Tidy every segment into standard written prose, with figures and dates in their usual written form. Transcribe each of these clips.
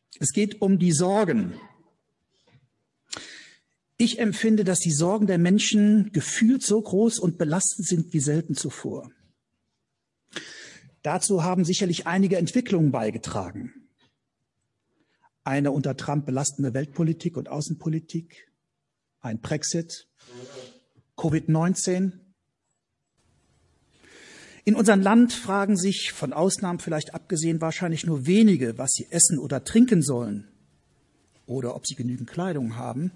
Es geht um die Sorgen. Ich empfinde, dass die Sorgen der Menschen gefühlt so groß und belastend sind wie selten zuvor. Dazu haben sicherlich einige Entwicklungen beigetragen. Eine unter Trump belastende Weltpolitik und Außenpolitik, ein Brexit, Covid-19. In unserem Land fragen sich, von Ausnahmen vielleicht abgesehen, wahrscheinlich nur wenige, was sie essen oder trinken sollen oder ob sie genügend Kleidung haben.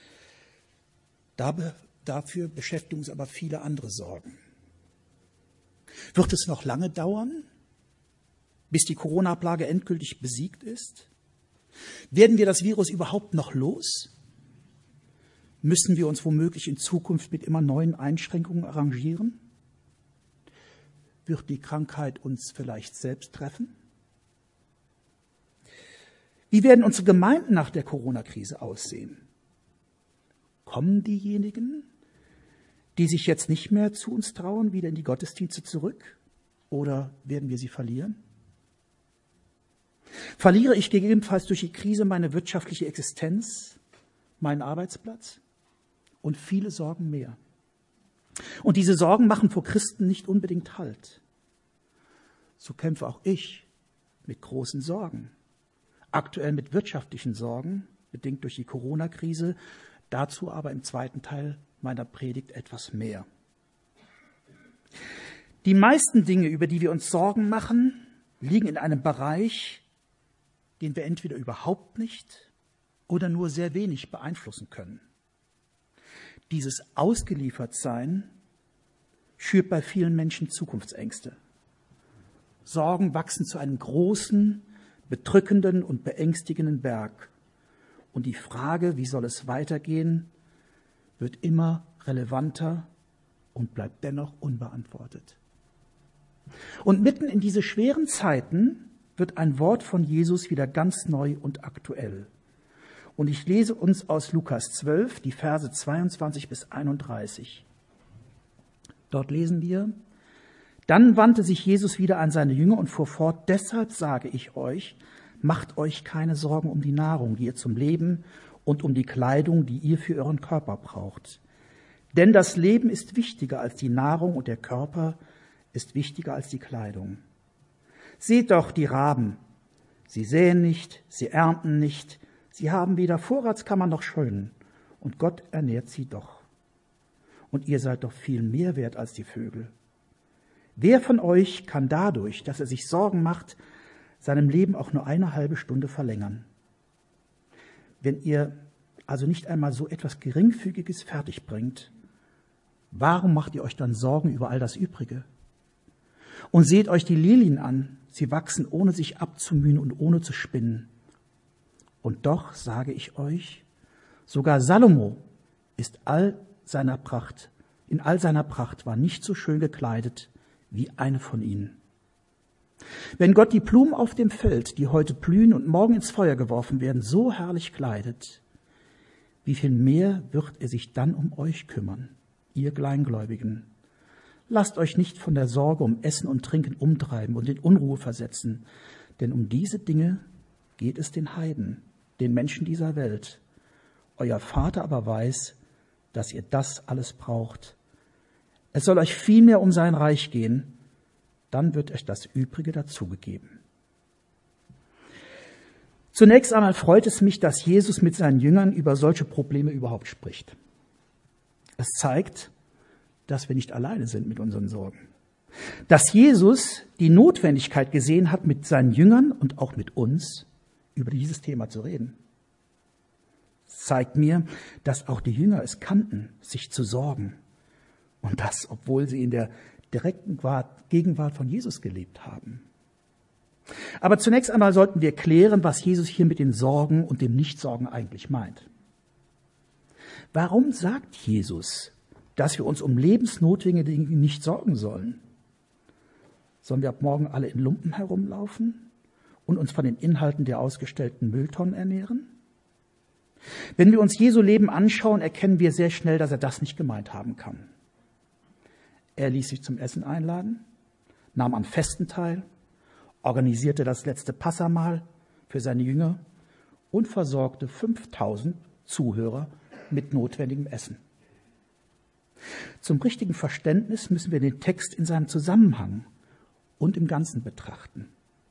Dafür beschäftigen uns aber viele andere Sorgen. Wird es noch lange dauern, bis die Corona-Plage endgültig besiegt ist? Werden wir das Virus überhaupt noch los? Müssen wir uns womöglich in Zukunft mit immer neuen Einschränkungen arrangieren? Wird die Krankheit uns vielleicht selbst treffen? Wie werden unsere Gemeinden nach der Corona-Krise aussehen? Kommen diejenigen, die sich jetzt nicht mehr zu uns trauen, wieder in die Gottesdienste zurück? Oder werden wir sie verlieren? Verliere ich gegebenenfalls durch die Krise meine wirtschaftliche Existenz, meinen Arbeitsplatz und viele Sorgen mehr? Und diese Sorgen machen vor Christen nicht unbedingt Halt. So kämpfe auch ich mit großen Sorgen. Aktuell mit wirtschaftlichen Sorgen, bedingt durch die Corona-Krise, dazu aber im zweiten Teil meiner Predigt etwas mehr. Die meisten Dinge, über die wir uns Sorgen machen, liegen in einem Bereich, den wir entweder überhaupt nicht oder nur sehr wenig beeinflussen können. Dieses Ausgeliefertsein schürt bei vielen Menschen Zukunftsängste. Sorgen wachsen zu einem großen, bedrückenden und beängstigenden Berg. Und die Frage, wie soll es weitergehen, wird immer relevanter und bleibt dennoch unbeantwortet. Und mitten in diese schweren Zeiten wird ein Wort von Jesus wieder ganz neu und aktuell. Und ich lese uns aus Lukas 12, die Verse 22 bis 31. Dort lesen wir: Dann wandte sich Jesus wieder an seine Jünger und fuhr fort: Deshalb sage ich euch, macht euch keine Sorgen um die Nahrung, die ihr zum Leben, und um die Kleidung, die ihr für euren Körper braucht. Denn das Leben ist wichtiger als die Nahrung und der Körper ist wichtiger als die Kleidung. Seht doch die Raben. Sie säen nicht, sie ernten nicht, sie haben weder Vorratskammern noch Scheunen, und Gott ernährt sie doch. Und ihr seid doch viel mehr wert als die Vögel. Wer von euch kann dadurch, dass er sich Sorgen macht, seinem Leben auch nur eine halbe Stunde verlängern? Wenn ihr also nicht einmal so etwas Geringfügiges fertigbringt, warum macht ihr euch dann Sorgen über all das Übrige? Und seht euch die Lilien an, sie wachsen, ohne sich abzumühen und ohne zu spinnen. Und doch sage ich euch, sogar Salomo ist in all seiner Pracht war nicht so schön gekleidet wie eine von ihnen. Wenn Gott die Blumen auf dem Feld, die heute blühen und morgen ins Feuer geworfen werden, so herrlich kleidet, wie viel mehr wird er sich dann um euch kümmern, ihr Kleingläubigen? Lasst euch nicht von der Sorge um Essen und Trinken umtreiben und in Unruhe versetzen, denn um diese Dinge geht es den Heiden, den Menschen dieser Welt. Euer Vater aber weiß, dass ihr das alles braucht. Es soll euch vielmehr um sein Reich gehen, dann wird euch das Übrige dazugegeben. Zunächst einmal freut es mich, dass Jesus mit seinen Jüngern über solche Probleme überhaupt spricht. Es zeigt, dass wir nicht alleine sind mit unseren Sorgen. Dass Jesus die Notwendigkeit gesehen hat, mit seinen Jüngern und auch mit uns über dieses Thema zu reden. Es zeigt mir, dass auch die Jünger es kannten, sich zu sorgen. Und das, obwohl sie in der direkten Gegenwart von Jesus gelebt haben. Aber zunächst einmal sollten wir klären, was Jesus hier mit den Sorgen und dem Nichtsorgen eigentlich meint. Warum sagt Jesus, dass wir uns um lebensnotwendige Dinge nicht sorgen sollen? Sollen wir ab morgen alle in Lumpen herumlaufen und uns von den Inhalten der ausgestellten Mülltonnen ernähren? Wenn wir uns Jesu Leben anschauen, erkennen wir sehr schnell, dass er das nicht gemeint haben kann. Er ließ sich zum Essen einladen, nahm an Festen teil, organisierte das letzte Passamahl für seine Jünger und versorgte 5000 Zuhörer mit notwendigem Essen. Zum richtigen Verständnis müssen wir den Text in seinem Zusammenhang und im Ganzen betrachten.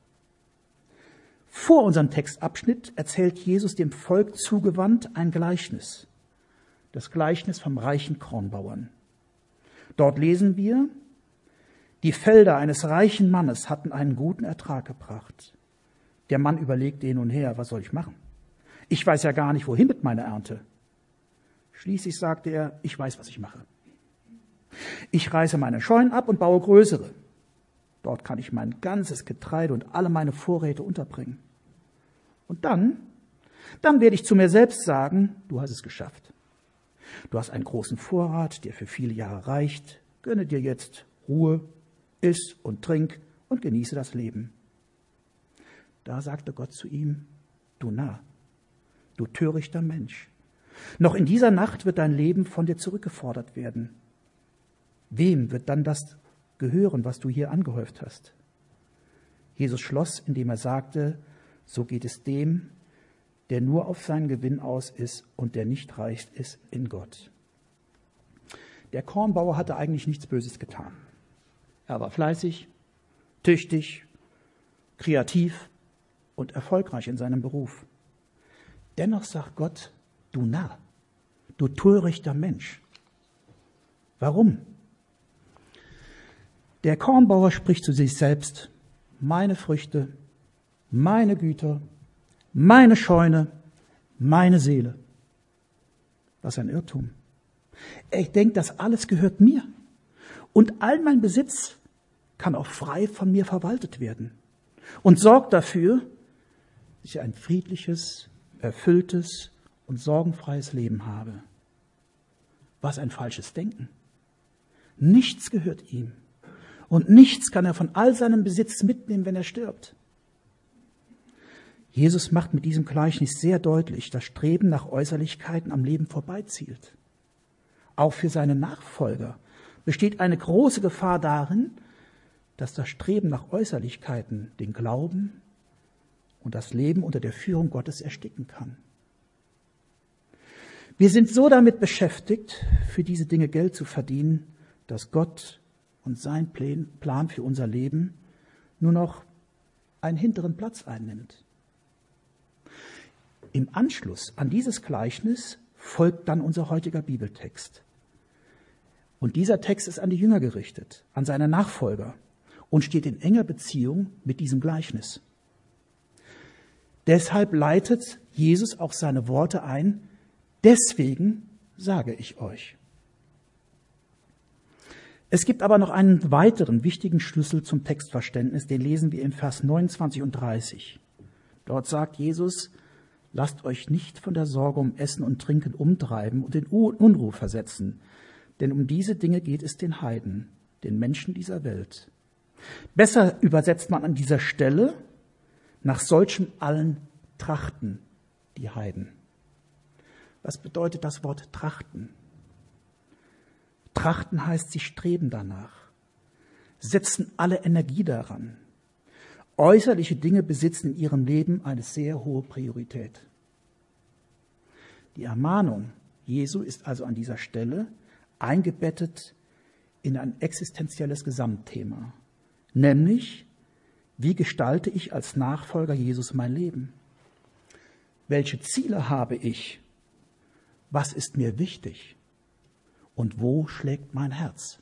Vor unserem Textabschnitt erzählt Jesus dem Volk zugewandt ein Gleichnis. Das Gleichnis vom reichen Kornbauern. Dort lesen wir, die Felder eines reichen Mannes hatten einen guten Ertrag gebracht. Der Mann überlegte hin und her, was soll ich machen? Ich weiß ja gar nicht, wohin mit meiner Ernte. Schließlich sagte er, ich weiß, was ich mache. Ich reiße meine Scheunen ab und baue größere. Dort kann ich mein ganzes Getreide und alle meine Vorräte unterbringen. Und dann werde ich zu mir selbst sagen, du hast es geschafft. Du hast einen großen Vorrat, der für viele Jahre reicht. Gönne dir jetzt Ruhe, iss und trink und genieße das Leben. Da sagte Gott zu ihm, du Narr, du törichter Mensch. Noch in dieser Nacht wird dein Leben von dir zurückgefordert werden. Wem wird dann das gehören, was du hier angehäuft hast? Jesus schloss, indem er sagte, so geht es dem, der nur auf seinen Gewinn aus ist und der nicht reich ist in Gott. Der Kornbauer hatte eigentlich nichts Böses getan. Er war fleißig, tüchtig, kreativ und erfolgreich in seinem Beruf. Dennoch sagt Gott, du Narr, du törichter Mensch. Warum? Der Kornbauer spricht zu sich selbst, meine Früchte, meine Güter, meine Scheune, meine Seele. Was ein Irrtum. Er denkt, das alles gehört mir. Und all mein Besitz kann auch frei von mir verwaltet werden. Und sorgt dafür, dass ich ein friedliches, erfülltes und sorgenfreies Leben habe. Was ein falsches Denken. Nichts gehört ihm. Und nichts kann er von all seinem Besitz mitnehmen, wenn er stirbt. Jesus macht mit diesem Gleichnis sehr deutlich, dass Streben nach Äußerlichkeiten am Leben vorbeizielt. Auch für seine Nachfolger besteht eine große Gefahr darin, dass das Streben nach Äußerlichkeiten den Glauben und das Leben unter der Führung Gottes ersticken kann. Wir sind so damit beschäftigt, für diese Dinge Geld zu verdienen, dass Gott und sein Plan für unser Leben nur noch einen hinteren Platz einnimmt. Im Anschluss an dieses Gleichnis folgt dann unser heutiger Bibeltext. Und dieser Text ist an die Jünger gerichtet, an seine Nachfolger und steht in enger Beziehung mit diesem Gleichnis. Deshalb leitet Jesus auch seine Worte ein, deswegen sage ich euch. Es gibt aber noch einen weiteren wichtigen Schlüssel zum Textverständnis, den lesen wir in Vers 29 und 30. Dort sagt Jesus, lasst euch nicht von der Sorge um Essen und Trinken umtreiben und in Unruhe versetzen, denn um diese Dinge geht es den Heiden, den Menschen dieser Welt. Besser übersetzt man an dieser Stelle, nach solchem allen trachten die Heiden. Was bedeutet das Wort trachten? Trachten heißt, sie streben danach, setzen alle Energie daran. Äußerliche Dinge besitzen in ihrem Leben eine sehr hohe Priorität. Die Ermahnung Jesu ist also an dieser Stelle eingebettet in ein existenzielles Gesamtthema, nämlich, wie gestalte ich als Nachfolger Jesus mein Leben? Welche Ziele habe ich? Was ist mir wichtig? Und wo schlägt mein Herz?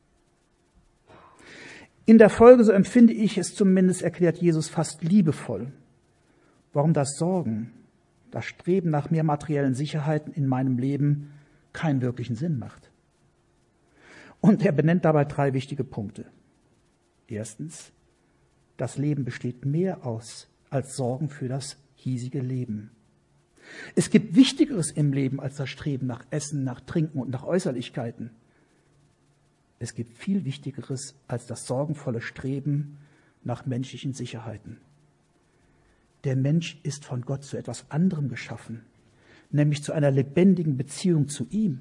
In der Folge, so empfinde ich es zumindest, erklärt Jesus fast liebevoll, warum das Sorgen, das Streben nach mehr materiellen Sicherheiten in meinem Leben keinen wirklichen Sinn macht. Und er benennt dabei 3 wichtige Punkte. Erstens, das Leben besteht mehr aus als Sorgen für das hiesige Leben. Es gibt Wichtigeres im Leben als das Streben nach Essen, nach Trinken und nach Äußerlichkeiten. Es gibt viel Wichtigeres als das sorgenvolle Streben nach menschlichen Sicherheiten. Der Mensch ist von Gott zu etwas anderem geschaffen, nämlich zu einer lebendigen Beziehung zu ihm.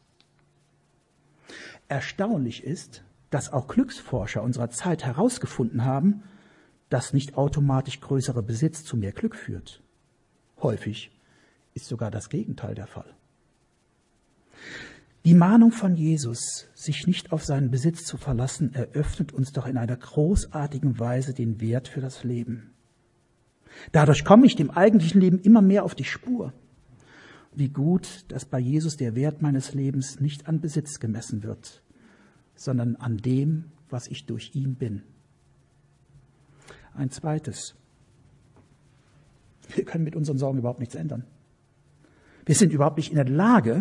Erstaunlich ist, dass auch Glücksforscher unserer Zeit herausgefunden haben, dass nicht automatisch größerer Besitz zu mehr Glück führt. Häufig ist sogar das Gegenteil der Fall. Die Mahnung von Jesus, sich nicht auf seinen Besitz zu verlassen, eröffnet uns doch in einer großartigen Weise den Wert für das Leben. Dadurch komme ich dem eigentlichen Leben immer mehr auf die Spur. Wie gut, dass bei Jesus der Wert meines Lebens nicht an Besitz gemessen wird, sondern an dem, was ich durch ihn bin. Ein zweites. Wir können mit unseren Sorgen überhaupt nichts ändern. Wir sind überhaupt nicht in der Lage,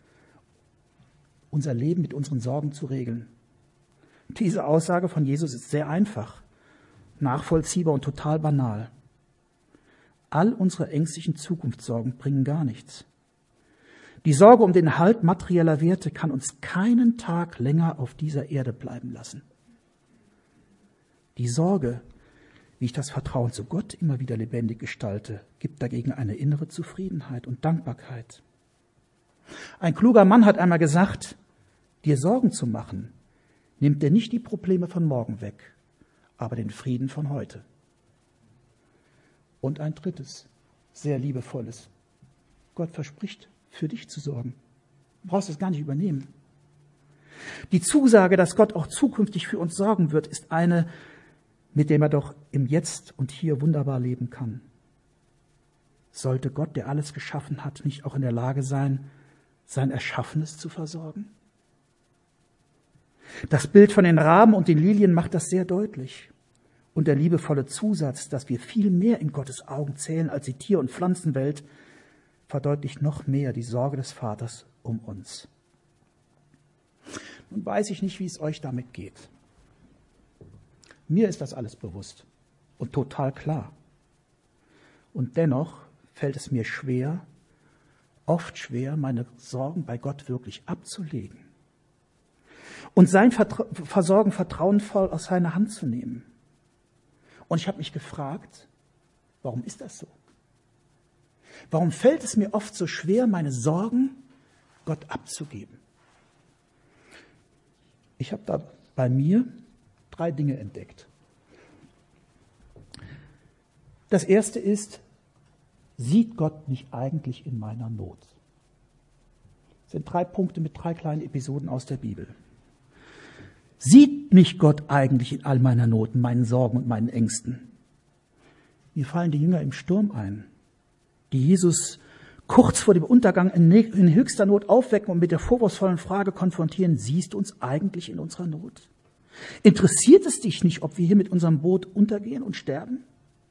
unser Leben mit unseren Sorgen zu regeln. Diese Aussage von Jesus ist sehr einfach, nachvollziehbar und total banal. All unsere ängstlichen Zukunftssorgen bringen gar nichts. Die Sorge um den Erhalt materieller Werte kann uns keinen Tag länger auf dieser Erde bleiben lassen. Die Sorge, wie ich das Vertrauen zu Gott immer wieder lebendig gestalte, gibt dagegen eine innere Zufriedenheit und Dankbarkeit. Ein kluger Mann hat einmal gesagt, dir Sorgen zu machen, nimmt dir nicht die Probleme von morgen weg, aber den Frieden von heute. Und ein drittes, sehr liebevolles. Gott verspricht, für dich zu sorgen. Du brauchst es gar nicht übernehmen. Die Zusage, dass Gott auch zukünftig für uns sorgen wird, ist eine, mit der man doch im Jetzt und Hier wunderbar leben kann. Sollte Gott, der alles geschaffen hat, nicht auch in der Lage sein, sein Erschaffenes zu versorgen? Das Bild von den Raben und den Lilien macht das sehr deutlich. Und der liebevolle Zusatz, dass wir viel mehr in Gottes Augen zählen als die Tier- und Pflanzenwelt, verdeutlicht noch mehr die Sorge des Vaters um uns. Nun weiß ich nicht, wie es euch damit geht. Mir ist das alles bewusst und total klar. Und dennoch fällt es mir schwer, oft schwer, meine Sorgen bei Gott wirklich abzulegen und sein Versorgen vertrauensvoll aus seiner Hand zu nehmen. Und ich habe mich gefragt, warum ist das so? Warum fällt es mir oft so schwer, meine Sorgen Gott abzugeben? Ich habe da bei mir 3 Dinge entdeckt. Das erste ist, sieht Gott nicht eigentlich in meiner Not? Das sind 3 Punkte mit 3 kleinen Episoden aus der Bibel. Sieht mich Gott eigentlich in all meiner Not, meinen Sorgen und meinen Ängsten? Mir fallen die Jünger im Sturm ein, die Jesus kurz vor dem Untergang in höchster Not aufwecken und mit der vorwurfsvollen Frage konfrontieren, siehst du uns eigentlich in unserer Not? Interessiert es dich nicht, ob wir hier mit unserem Boot untergehen und sterben?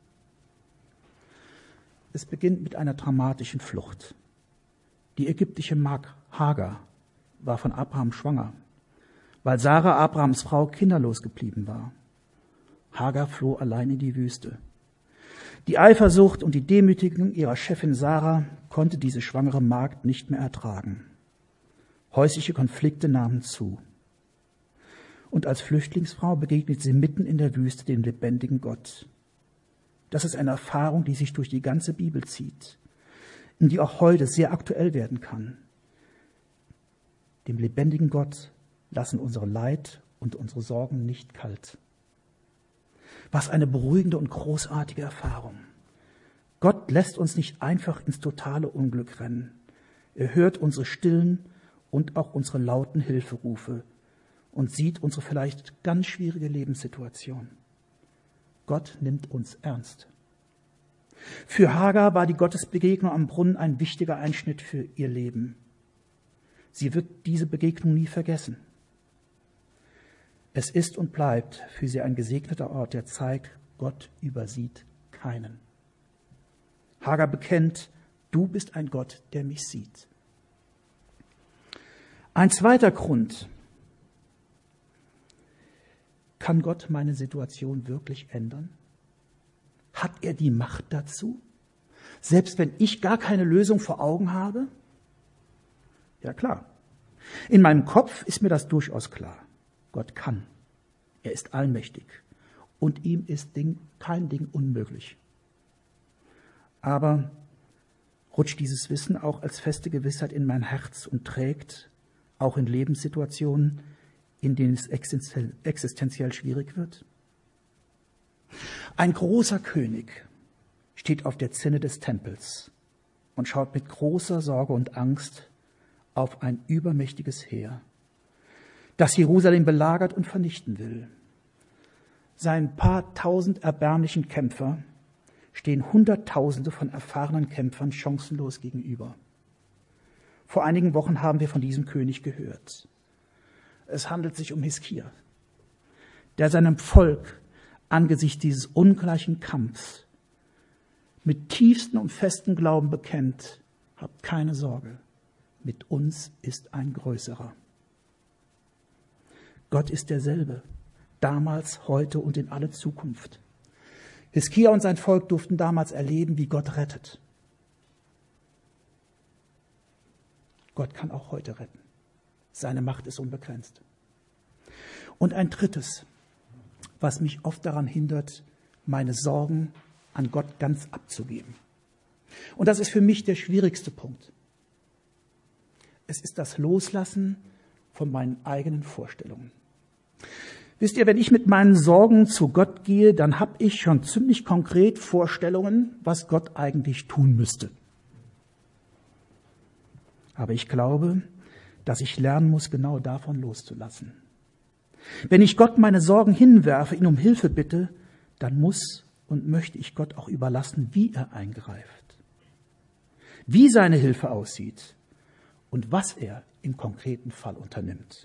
Es beginnt mit einer dramatischen Flucht. Die ägyptische Magd Hagar war von Abraham schwanger, weil Sarah, Abrahams Frau, kinderlos geblieben war. Hagar floh allein in die Wüste. Die Eifersucht und die Demütigung ihrer Chefin Sarah konnte diese schwangere Magd nicht mehr ertragen. Häusliche Konflikte nahmen zu. Und als Flüchtlingsfrau begegnet sie mitten in der Wüste dem lebendigen Gott. Das ist eine Erfahrung, die sich durch die ganze Bibel zieht und die auch heute sehr aktuell werden kann. Dem lebendigen Gott lassen unsere Leid und unsere Sorgen nicht kalt. Was eine beruhigende und großartige Erfahrung. Gott lässt uns nicht einfach ins totale Unglück rennen. Er hört unsere stillen und auch unsere lauten Hilferufe und sieht unsere vielleicht ganz schwierige Lebenssituation. Gott nimmt uns ernst. Für Hagar war die Gottesbegegnung am Brunnen ein wichtiger Einschnitt für ihr Leben. Sie wird diese Begegnung nie vergessen. Es ist und bleibt für sie ein gesegneter Ort, der zeigt, Gott übersieht keinen. Hagar bekennt, du bist ein Gott, der mich sieht. Ein zweiter Grund. Kann Gott meine Situation wirklich ändern? Hat er die Macht dazu? Selbst wenn ich gar keine Lösung vor Augen habe? Ja klar. In meinem Kopf ist mir das durchaus klar. Gott kann. Er ist allmächtig. Und ihm ist kein Ding unmöglich. Aber rutscht dieses Wissen auch als feste Gewissheit in mein Herz und trägt, auch in Lebenssituationen, in denen es existenziell schwierig wird? Ein großer König steht auf der Zinne des Tempels und schaut mit großer Sorge und Angst auf ein übermächtiges Heer, das Jerusalem belagert und vernichten will. Seinen paar tausend erbärmlichen Kämpfer stehen Hunderttausende von erfahrenen Kämpfern chancenlos gegenüber. Vor einigen Wochen haben wir von diesem König gehört. Es handelt sich um Hiskia, der seinem Volk angesichts dieses ungleichen Kampfs mit tiefstem und festem Glauben bekennt: Habt keine Sorge, mit uns ist ein Größerer. Gott ist derselbe, damals, heute und in alle Zukunft. Hiskia und sein Volk durften damals erleben, wie Gott rettet. Gott kann auch heute retten. Seine Macht ist unbegrenzt. Und ein drittes, was mich oft daran hindert, meine Sorgen an Gott ganz abzugeben. Und das ist für mich der schwierigste Punkt. Es ist das Loslassen von meinen eigenen Vorstellungen. Wisst ihr, wenn ich mit meinen Sorgen zu Gott gehe, dann habe ich schon ziemlich konkret Vorstellungen, was Gott eigentlich tun müsste. Aber ich glaube, dass ich lernen muss, genau davon loszulassen. Wenn ich Gott meine Sorgen hinwerfe, ihn um Hilfe bitte, dann muss und möchte ich Gott auch überlassen, wie er eingreift, wie seine Hilfe aussieht und was er im konkreten Fall unternimmt.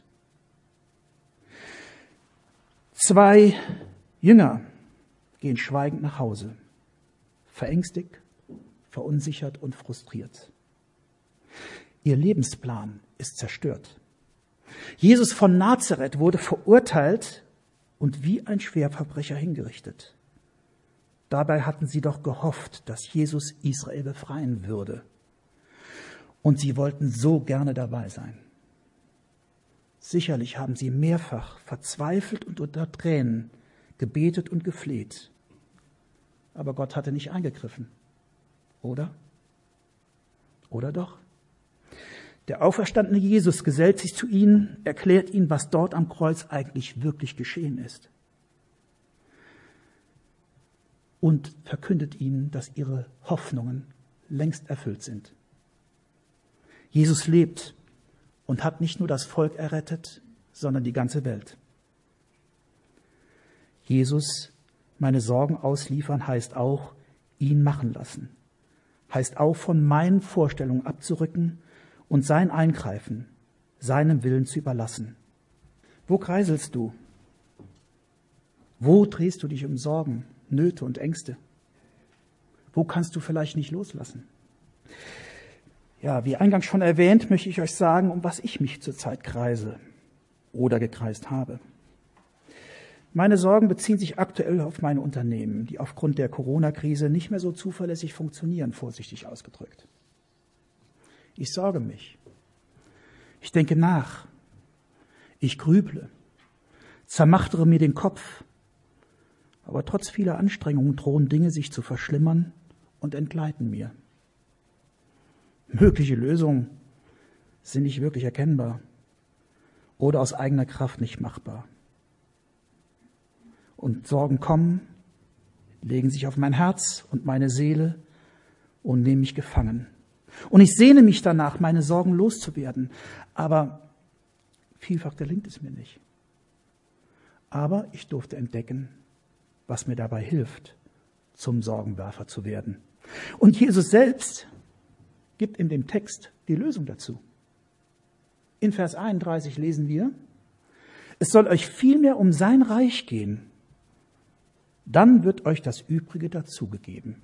2 Jünger gehen schweigend nach Hause, verängstigt, verunsichert und frustriert. Ihr Lebensplan ist zerstört. Jesus von Nazareth wurde verurteilt und wie ein Schwerverbrecher hingerichtet. Dabei hatten sie doch gehofft, dass Jesus Israel befreien würde. Und sie wollten so gerne dabei sein. Sicherlich haben sie mehrfach verzweifelt und unter Tränen gebetet und gefleht. Aber Gott hatte nicht eingegriffen. Oder? Oder doch? Der auferstandene Jesus gesellt sich zu ihnen, erklärt ihnen, was dort am Kreuz eigentlich wirklich geschehen ist. Und verkündet ihnen, dass ihre Hoffnungen längst erfüllt sind. Jesus lebt und hat nicht nur das Volk errettet, sondern die ganze Welt. Jesus, meine Sorgen ausliefern, heißt auch, ihn machen lassen. Heißt auch, von meinen Vorstellungen abzurücken und sein Eingreifen, seinem Willen zu überlassen. Wo kreiselst du? Wo drehst du dich um Sorgen, Nöte und Ängste? Wo kannst du vielleicht nicht loslassen? Ja, wie eingangs schon erwähnt, möchte ich euch sagen, um was ich mich zurzeit kreise oder gekreist habe. Meine Sorgen beziehen sich aktuell auf meine Unternehmen, die aufgrund der Corona-Krise nicht mehr so zuverlässig funktionieren, vorsichtig ausgedrückt. Ich sorge mich. Ich denke nach. Ich grüble. Zermachtere mir den Kopf. Aber trotz vieler Anstrengungen drohen Dinge sich zu verschlimmern und entgleiten mir. Mögliche Lösungen sind nicht wirklich erkennbar oder aus eigener Kraft nicht machbar. Und Sorgen kommen, legen sich auf mein Herz und meine Seele und nehmen mich gefangen. Und ich sehne mich danach, meine Sorgen loszuwerden. Aber vielfach gelingt es mir nicht. Aber ich durfte entdecken, was mir dabei hilft, zum Sorgenwerfer zu werden. Und Jesus selbst gibt in dem Text die Lösung dazu. In Vers 31 lesen wir: Es soll euch vielmehr um sein Reich gehen, dann wird euch das Übrige dazugegeben.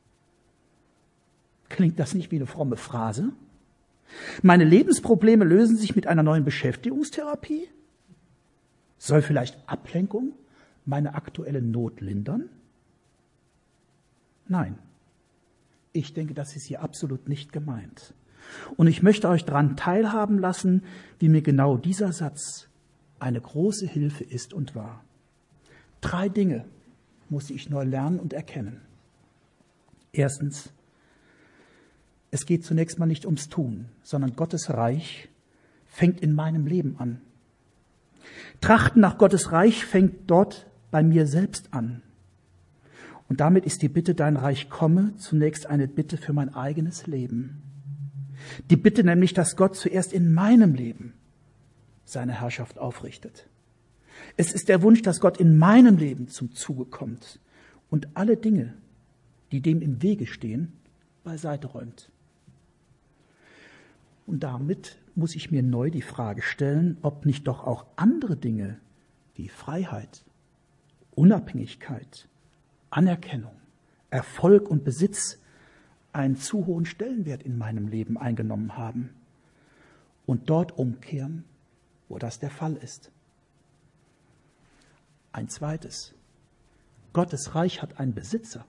Klingt das nicht wie eine fromme Phrase? Meine Lebensprobleme lösen sich mit einer neuen Beschäftigungstherapie? Soll vielleicht Ablenkung meine aktuelle Not lindern? Nein, ich denke, das ist hier absolut nicht gemeint. Und ich möchte euch daran teilhaben lassen, wie mir genau dieser Satz eine große Hilfe ist und war. 3 Dinge musste ich neu lernen und erkennen. Erstens, es geht zunächst mal nicht ums Tun, sondern Gottes Reich fängt in meinem Leben an. Trachten nach Gottes Reich fängt dort bei mir selbst an. Und damit ist die Bitte, dein Reich komme, zunächst eine Bitte für mein eigenes Leben. Die Bitte nämlich, dass Gott zuerst in meinem Leben seine Herrschaft aufrichtet. Es ist der Wunsch, dass Gott in meinem Leben zum Zuge kommt und alle Dinge, die dem im Wege stehen, beiseite räumt. Und damit muss ich mir neu die Frage stellen, ob nicht doch auch andere Dinge wie Freiheit, Unabhängigkeit, Anerkennung, Erfolg und Besitz einen zu hohen Stellenwert in meinem Leben eingenommen haben und dort umkehren, wo das der Fall ist. Ein zweites. Gottes Reich hat einen Besitzer.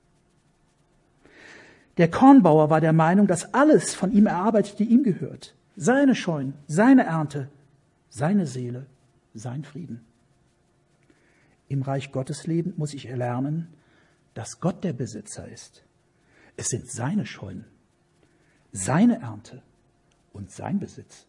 Der Kornbauer war der Meinung, dass alles von ihm Erarbeitete ihm gehört. Seine Scheunen, seine Ernte, seine Seele, sein Frieden. Im Reich Gottes lebend muss ich erlernen, dass Gott der Besitzer ist. Es sind seine Scheunen, seine Ernte und sein Besitz.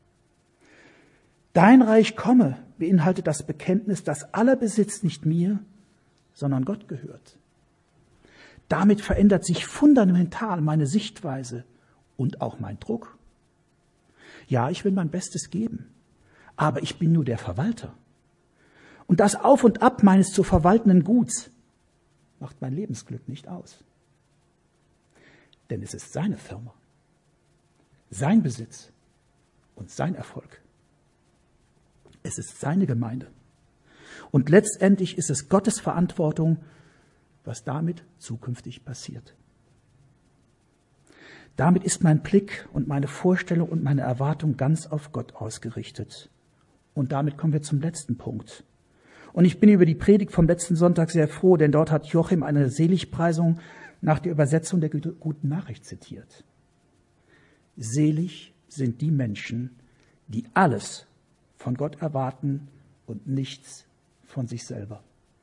Dein Reich komme beinhaltet das Bekenntnis, dass aller Besitz nicht mir, sondern Gott gehört. Damit verändert sich fundamental meine Sichtweise und auch mein Druck. Ja, ich will mein Bestes geben, aber ich bin nur der Verwalter. Und das Auf und Ab meines zu verwaltenden Guts macht mein Lebensglück nicht aus. Denn es ist seine Firma, sein Besitz und sein Erfolg. Es ist seine Gemeinde. Und letztendlich ist es Gottes Verantwortung, was damit zukünftig passiert. Damit ist mein Blick und meine Vorstellung und meine Erwartung ganz auf Gott ausgerichtet. Und damit kommen wir zum letzten Punkt. Und ich bin über die Predigt vom letzten Sonntag sehr froh, denn dort hat Joachim eine Seligpreisung nach der Übersetzung der Guten Nachricht zitiert. Selig sind die Menschen, die alles von Gott erwarten und nichts von sich selber.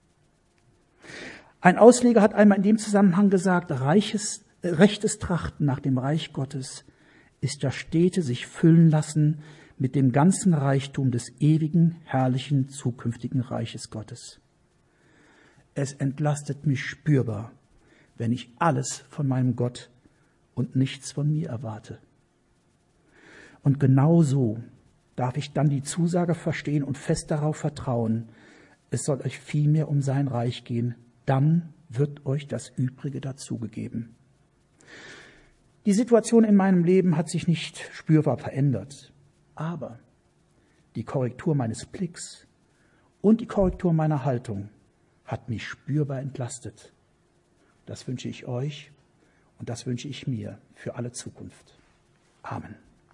Ein Ausleger hat einmal in dem Zusammenhang gesagt, rechtes Trachten nach dem Reich Gottes ist das stete sich füllen lassen mit dem ganzen Reichtum des ewigen, herrlichen, zukünftigen Reiches Gottes. Es entlastet mich spürbar, wenn ich alles von meinem Gott und nichts von mir erwarte. Und genau so darf ich dann die Zusage verstehen und fest darauf vertrauen, es soll euch vielmehr um sein Reich gehen, dann wird euch das Übrige dazugegeben. Die Situation in meinem Leben hat sich nicht spürbar verändert, aber die Korrektur meines Blicks und die Korrektur meiner Haltung hat mich spürbar entlastet. Das wünsche ich euch und das wünsche ich mir für alle Zukunft.